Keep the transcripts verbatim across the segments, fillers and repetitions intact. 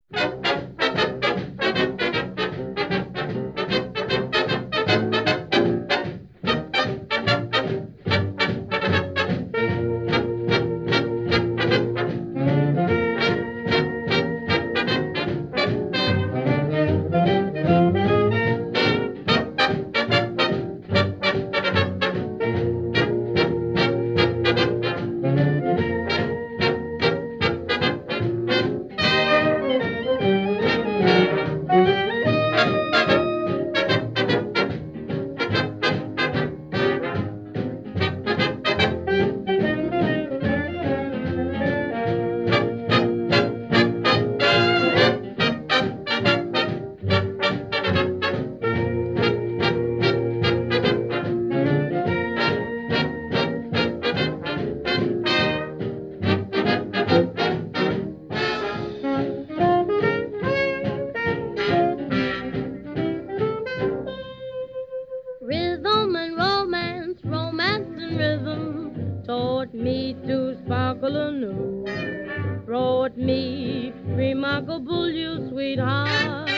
Rhythm and romance, romance and rhythm taught me to sparkle anew. Brought me remarkable you, sweetheart.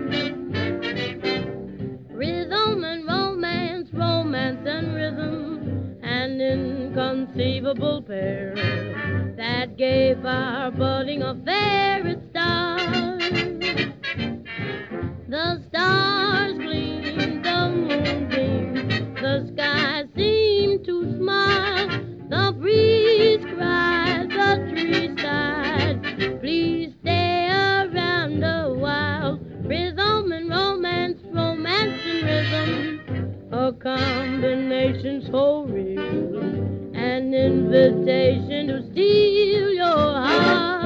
Rhythm and romance, romance and rhythm, an inconceivable pair that gave our budding affair its start. The stars gleamed, the moon beamed, the sky seemed to smile. The breeze cried, the tree sighed, please stay around a while. Rhythm and romance, romance and rhythm, a combination so real, an invitation to steal your heart.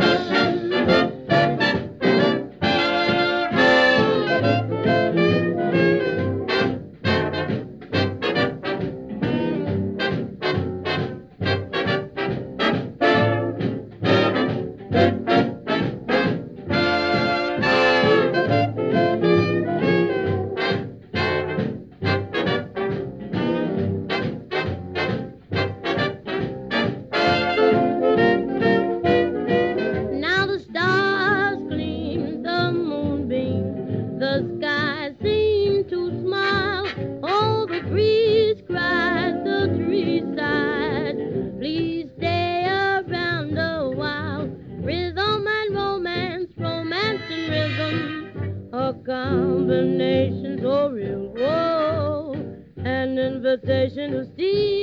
The sky seemed to smile. Oh, the breeze cried, the tree sighed, please stay around a while. Rhythm and romance, romance and rhythm, a combination so real. Whoa, an invitation to steal